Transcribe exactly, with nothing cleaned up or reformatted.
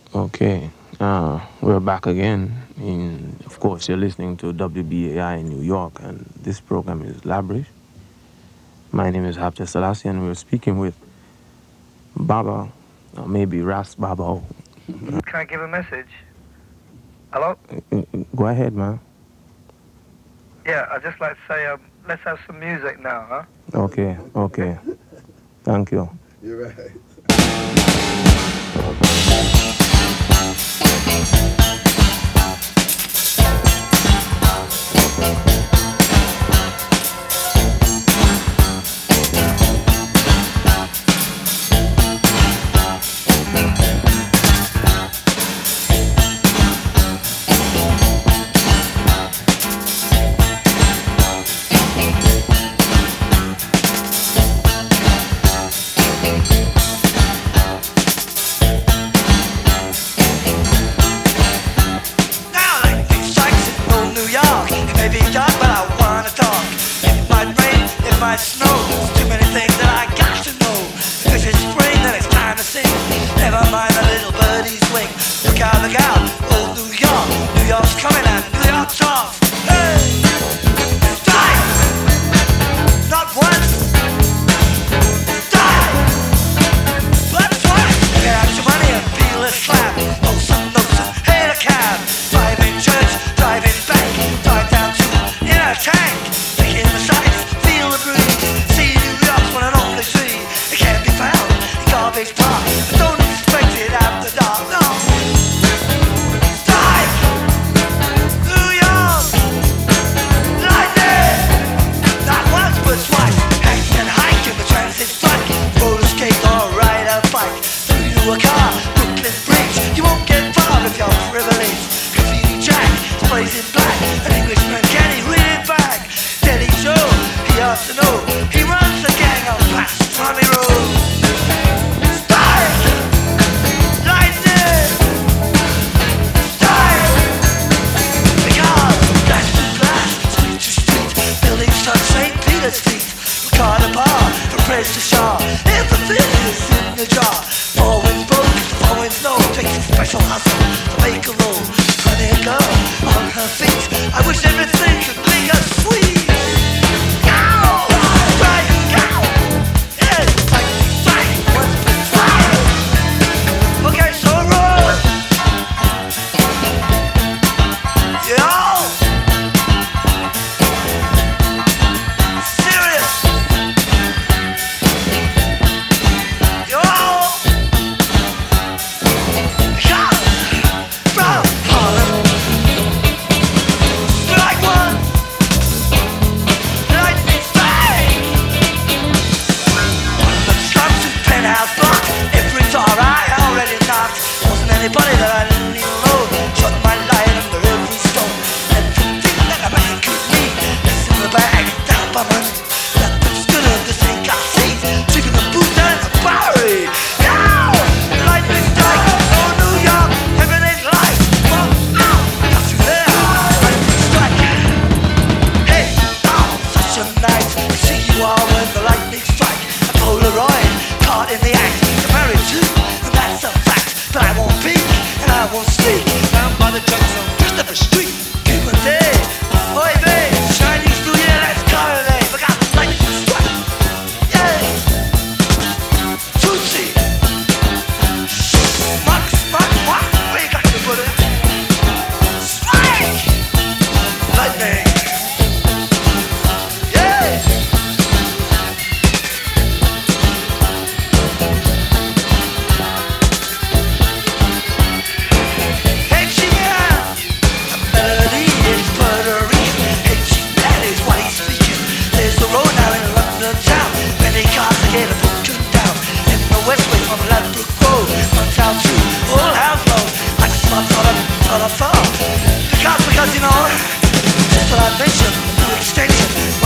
Okay, uh, we're back again. In, of course, you're listening to W B A I in New York, and this program is Labrish. My name is Hapta Selassie, and we're speaking with Baba, or maybe Ras Baba. Can I give a message? Hello? Go ahead, man. Yeah, I'd just like to say, um, let's have some music now, huh? Okay, okay. Thank you. You're right. Because, you know, just what I mentioned, new extension.